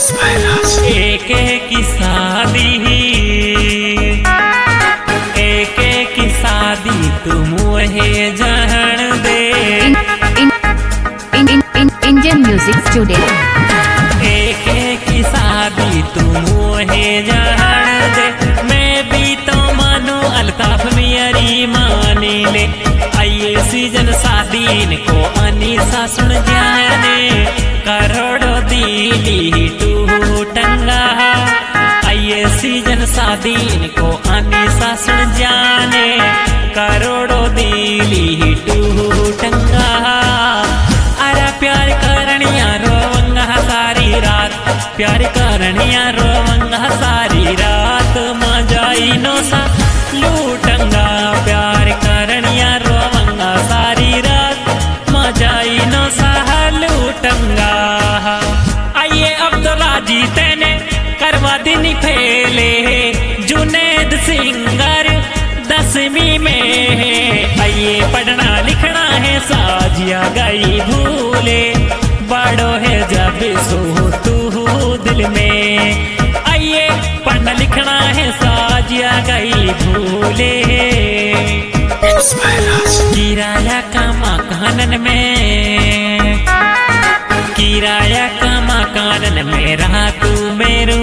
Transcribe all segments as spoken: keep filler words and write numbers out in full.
एक की शादी एक की शादी तुम वही जान दे। Indian music student. एक की शादी तुम वही जान दे। मैं भी तो मानो अल्ताफ मेरी मानी ले। आइए सीजन शादी को अनीसा सुन जाने। करोड़ों दिली टूटंगा। आइए सीजन शादी को अनीसा सुन जाने। करोड़ों दिली टूटंगा। अरे प्यार करनिया रोवंगा सारी रात। प्यार करनिया रोवंगा सारी रात। मजाई नो सा लूटंगा। प्यार करनिया रोवंगा सारी रात। मजाई नो सा लूटंगा। आइए अब्दुल्ला जी तेने करवा दिन फेले। जुनेद सिंगर दसवीं में। आइए पढ़ना लिखना है साजिया गई भूले। बड़ो है जब सो तू दिल में। आइए पढ़ना लिखना है साजिया गई भूले। किराया का मकान में। किराया का मकान में रहा तू मेरू।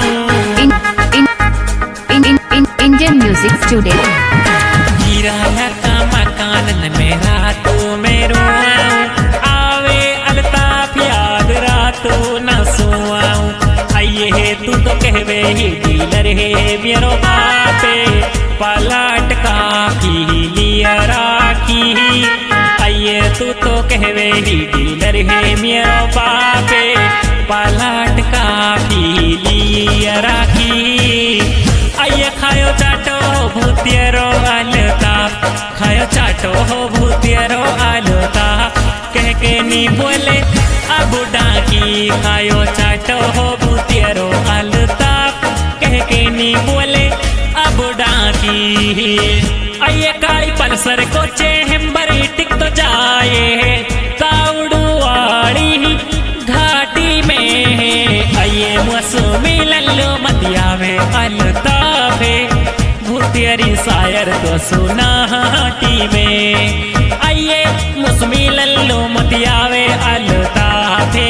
Indian music student. किराया का मकान में रहा तू मेरू। आवे अल्ताफ याद रातू न सोआऊं। आइए तू तो कहवे ही डीलर है मेरो बापे। पलट का की लिया राखी। आइए तू तो कहवे ही डीलर है मेरो बापे। पलट का की लिया राखी। आइए खायो चाटो भूतियरो अल्ताफ। खायो चाटो भूतियरो अल्ताफ। कह के नी बोले अब डाकी। खायो चाटो भूतियरो अल्ताफ। कह के नी बोले अब डाकी। आइए काली पल्सर को चेहम्बर टिक तो जाए। ताउड़ू वाली घाटी में। आइए मौसमी लल्लो मतियावे अल्ताफे। भूतियरी शायर तो सुनाटी में। आइए मौसमी लल्लो मतियावे अल्ताफे।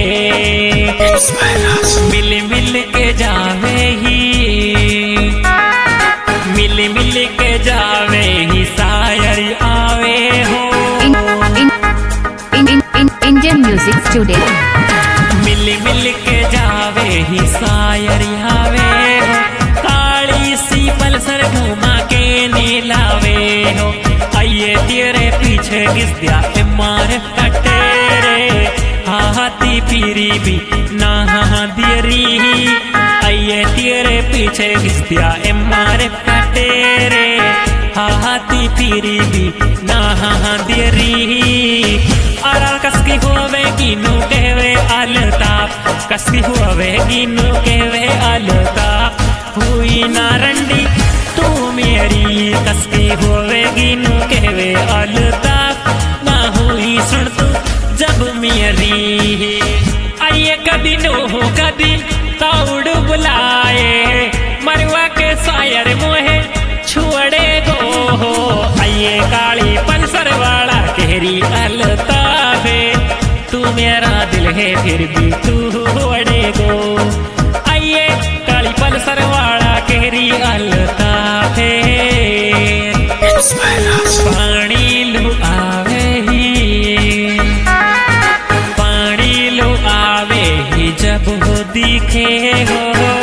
मिल मिल के जावे ही। मिल मिल के जावे ही शायर आवे हो। Indian music student. मिल मिल के जावे ही शायर आवे हो। काली सी पल्सर घुमा के नीलावे हो। आइए तेरे पीछे घिस दिया मार कटेरे। हाथी फिरी भी ना दियरी। आइए तेरे पीछे घिस दिया मार कटेरे। हाथी फिरी भी ना दियरी। और कसकी होवे गिनू कहवे अल्ताफ। कसकी होवे गिनू कहवे अल्ताफ। हुई ना रंडी तू मेरी। कसकी होवे गिनू कहवे अल्ताफ। ना हुई सुन तू जब मेरी। आइए कदी नो कदी ताउड़ बुलाए। मरवा के शायर मोहे छोड़े गो हो। आइए काली पल्सर वाला कहरी अल्ताफे। तू मेरा दिल है फिर भी तू छोड़े गो। आइए काली पल्सर वाला कहरी अल्ताफे। पानी लो आवे ही। पानी लो आवे ही जब हो दिखे हो।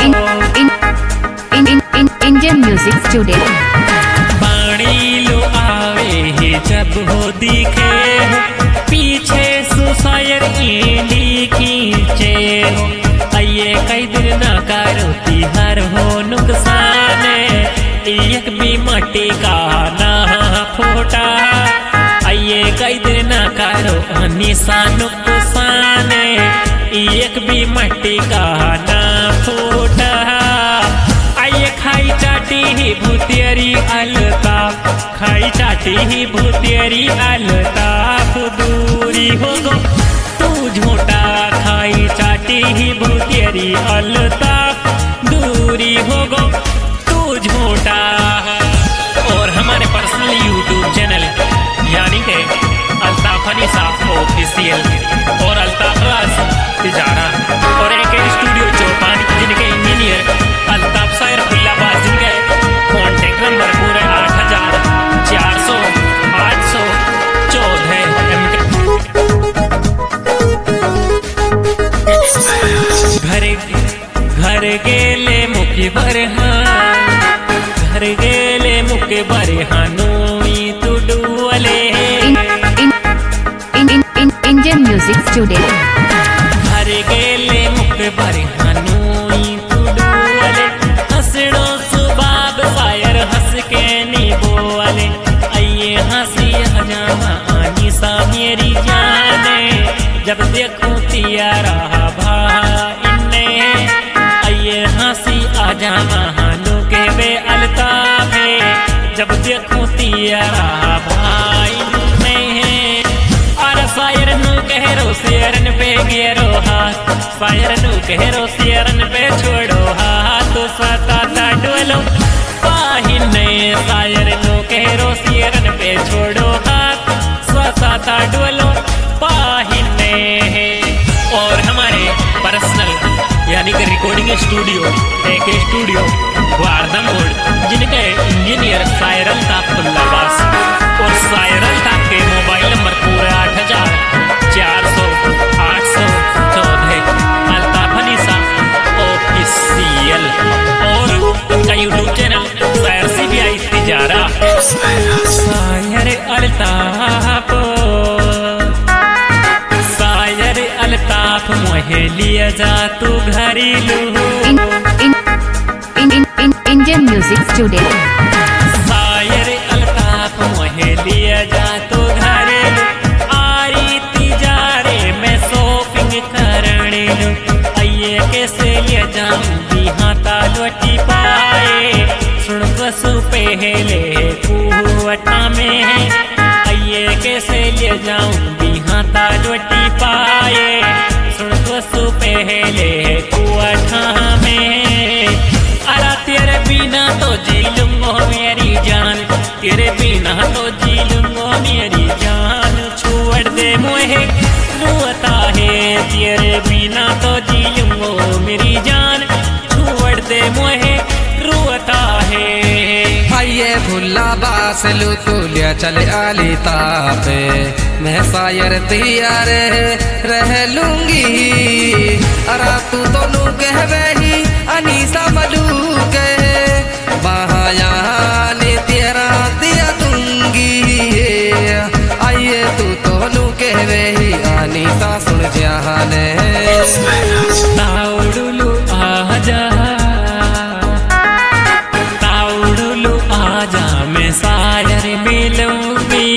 Indian music student. पानी लो आवे ही जब हो दिखे हो। पीछे सुशायर इंडी खींचे हो। आइए कई दिन ना करो तिहार हो नुकसान। एक भी मट्टी का ना फोटा। आइए कई दिन ना करो निशा नुकसान। एक भी मट्टी का ना फोटा। आइए खाई चाटी ही भूतियरी अल्ताफ। खाई चाटी ही भूतियरी अल्ताफ। दूरी हो गो तू झूठा खाई चाटी ही भूतियरी अल्ताफ दूरी हो गो तू झूठा। और हमारे पर्सनल यूट्यूब चैनल यानी कि अल्ताफ अनीसा ऑफिशियल और अल्ताफ राज तिजारा और एक स्टूडियो चौपान जिनके इंजीनियर अल्ताफ सायर खुल्लाबाद, जिनके कॉन्टेक्ट नंबर पूरे आठ हजार चार सौ आठ सौ चौदह। घर घर गेले मुखी बरहान घर गेले मुखी बरहानोई तू डुअले इंडियन म्यूजिक स्टूडियो। घर गेले मुखी बरहानोई तू डुअले हंसड़ो सुबाब सायर हंस के नी बोले आइए हंसी हजामा आनी सा मेरी जाने जब देखूं तियारा भाई आइए हंसी आजा महानू के बे अल्ताफ जब देखूं तियारा भाई में। और सायर नू कहरो शेरन पे गेरो हाथ सायर नू कहरो शेरन पे छोड़ो हाथ सता ता डोलो पाहिने सायर नू कहरो शेरन पे छोड़ो हाथ सता ता डोलो पाहिने। और हमारे पर्सनल यानी कि रिकॉर्डिंग स्टूडियो एक स्टूडियो वारदम रोड जिनके इंजीनियर सायर अल्ताफ खुल्लाबास और सायर अल्ताफ के मोबाइल नंबर पूरे आठ हजार चार सौ आठ सौ चौदह अल्ताफ अनीसा ऑफिशियल और उनका YouTube channel Sayar C B I Tijara. Sayar Altaf Sayar Altaf मोहे लिया जा तू घरेलू Indian music studio. Sayar Altaf मोहे लिया जा तू घरेलू आरी तिजारे में शॉपिंग करने लू आइए कैसे लिया जाऊंगी हाथा लोटी पाए सुन बसु पहले कुवटा में आइए कैसे ले जाऊंगी हाथा लोटी पाए सुन बसु पहले कुवटा में। अरा तेरे बिना तो जी लूंगो मेरी जान तेरे बिना तो जी लूंगो मेरी जान छोड़ दे मोहे रोता है तेरे बिना तो जी लूंगो मेरी जान छोड़ दे मोहे रोता है। आइए भुल्ला बास लू तू लिया चले आली तापे मैं सायर तैयार रह लूंगी। अरा तू तो नू कहवे ही अनीसा मलू के बहायाने तेरा दिया दूंगी। आइए तू तो नू कहवे ही अनीसा सुन जाने ताउडुलु आजा ताउडुलु आजा मैं सायर मिलूंगी।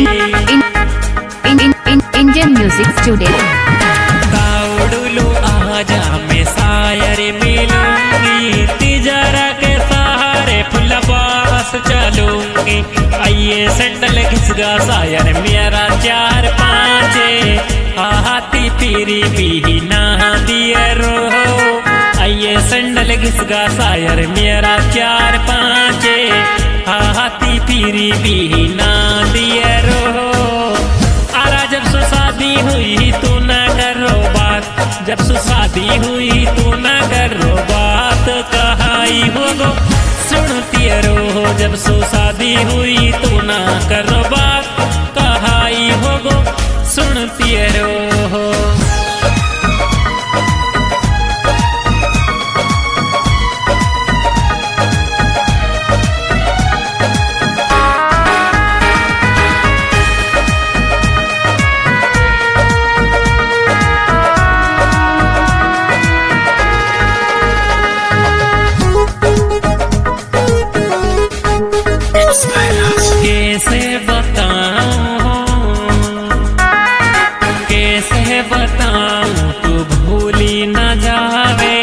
Indian music studio. ताउडुलु आजा मैं सायर मिलूंगी तिजारा के सहारे फुल्लाबास चलूंगी। आइए सैंडल घिसगा सायर मेरा चार पाँच हाथी पीरी भी ना दिए रो आइए सैंडल घिसगा सायर मेरा चार पाँच हाथी पीरी भी ना दिए रो। आरा जब सो शादी हुई तू ना करो बात जब सो शादी हुई तू ना करो बात कहाई हो गो सुनती रो जब सो शादी हुई तू ना करो बात कहाई हो गो सुनती रो। कैसे बताऊं कैसे बताऊं तू भूली न जावे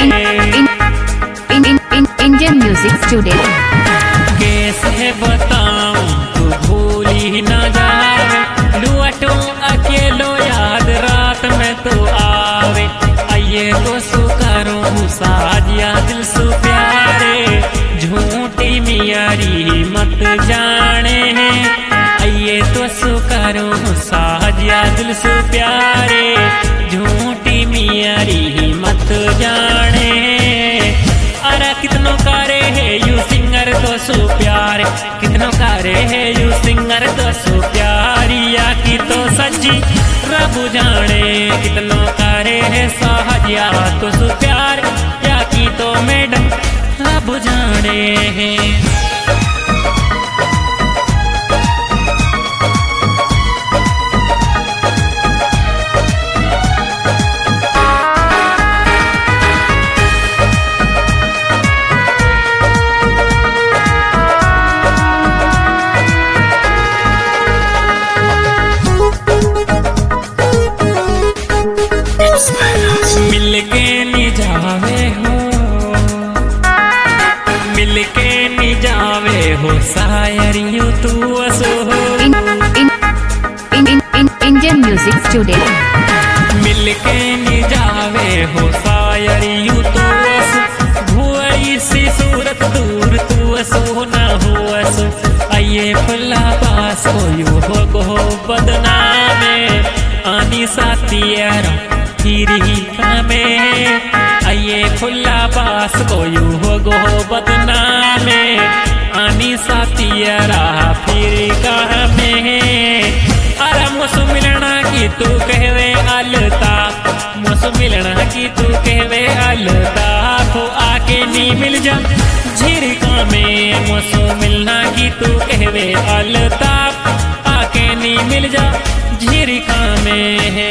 इंडियन म्यूजिक स्टूडियो। कैसे बताऊं तू भूली न जावे लुअटो अकेलो याद रात में तू आवे आइए तो सुकारो साजिया दिल सु प्यारे झूठी मियारी मत जाने आइए तो सुकारो साजिया दिल सु प्यारे झूठी मियारी मत जाने। अरे कितनो करे है यू सिंगर तो सु प्यारे कितनो करे है यू सिंगर तो सु प्यारी या की तो सच्ची रब जाने कितनो करे है साजिया तो सु प्यार या की तो मैडम रब जाने हैं। मिलके नी जावे हो मिलके नी जावे हो सायरियो तू असो हो in, in, in, in, in, Indian Music Studio. मिलके नी जावे हो सायरियो तू असो भुआई सी सूरत दूर तू असो ना हो असो आइए फुला पास हो यू हो गो बदनामे आनी साथियारा हिरी कामे आइए खुला पास को यू हो गो बदनामे आनी साथियारा फिर कामे। अरे मुझसे मिलना की तू कहवे अलता मुझसे मिलना की तू कहवे अलता को आके नी मिल जा झिरका में मुझसे मिलना की तू कहवे अलता आके नी मिल जा झिरका में है।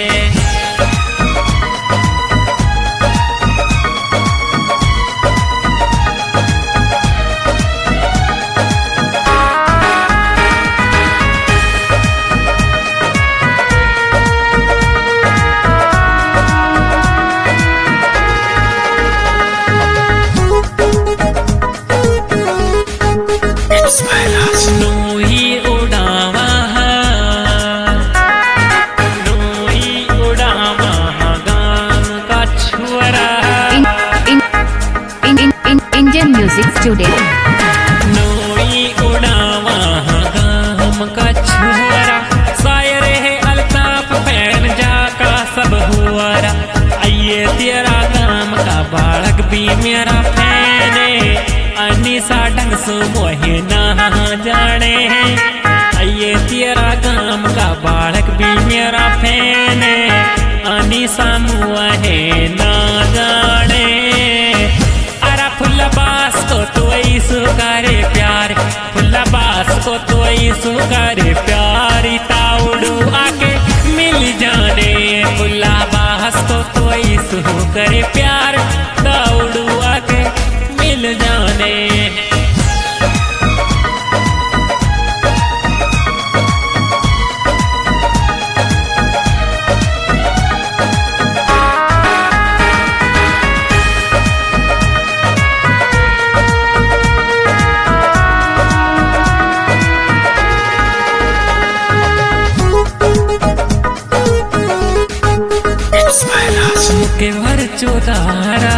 Indian Music Studio. नोई उड़ावा गाम का छुआरा शायर है अल्ताफ फैन जाका सब हुआरा आइए तेरा गाम का बालक भी मेरा फैन अनिसा ढंग सो मोहे ना जाने आइए तेरा गाम का बालक भी मेरा फैन अनिसा मुआ है ना जाने। फुल्ला बास को तो सुकारे प्यार फुल्ला बास को तो सुकारे प्यारी ताउडू आके मिल जाने फुल्ला बास को तो सुकारे प्यार ताउडू आके मिल जाने। मुके भर चौदारा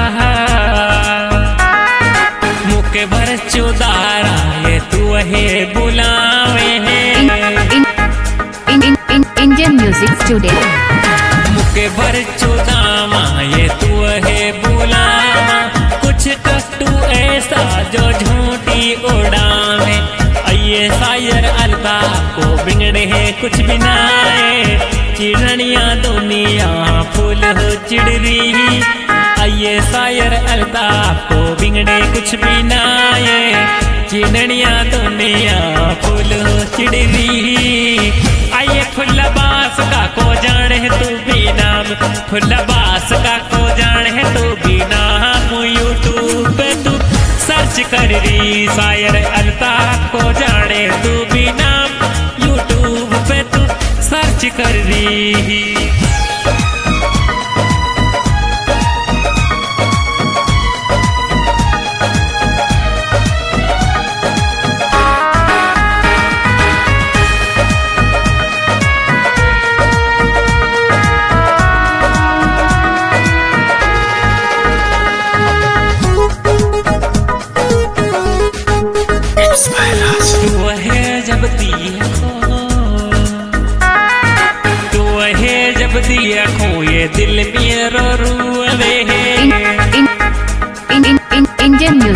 मुके भर चौदारा ये तू है बुलावे In, in, in, in, in, Indian Music Studio. मुके भर चौदावा ये तू है बुलावा कुछ टट्टू ऐसा जो झूठी उड़ावे आइए शायर अलता को बिगड़े है कुछ भी नाए चिड़निया दुनिया फूल हो चिड़री आइए शायर अल्ताफ को बिगड़े कुछ भी नाए चिड़निया दुनिया फूल हो चिड़री आइए फुल्ला बास का को जाने तू भी नाम फुल्ला बास का को जाने तू भी नाम यूट्यूब पे तू सर्च कर री शायर अल्ताफ को जाने तू भी नाम यूट्यूब पे तू सर्च कर रही।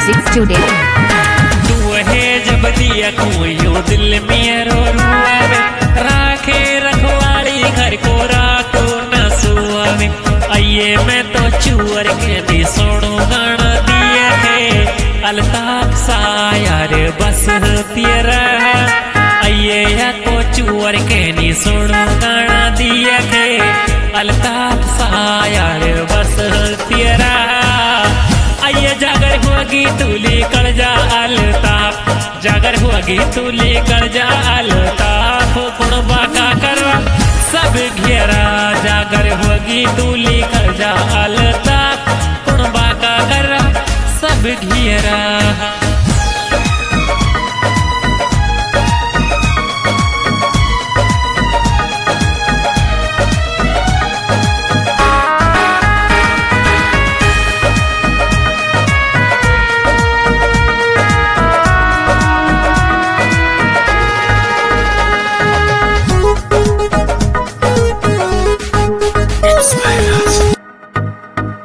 Music Studio. तू है जब दिया कोयो दिल में रो रुआवे, राखे रखवाली घर को राखो न सुआवे। आइए मैं तो चुअर के भी सोनू गाना दिया है, अल्ताफ सा यार बस तेरा। आइए या को चुअर के नी सोनू गाना दिया है, अल्ताफ सा यार बस तेरा। आइए जागर होगी तूली कर जा अल्ताफ, जागर होगी तूली कर जा अल्ताफ। गुण बाका करवा सब घेरा, जागर होगी तूली कर जा अल्ताफ।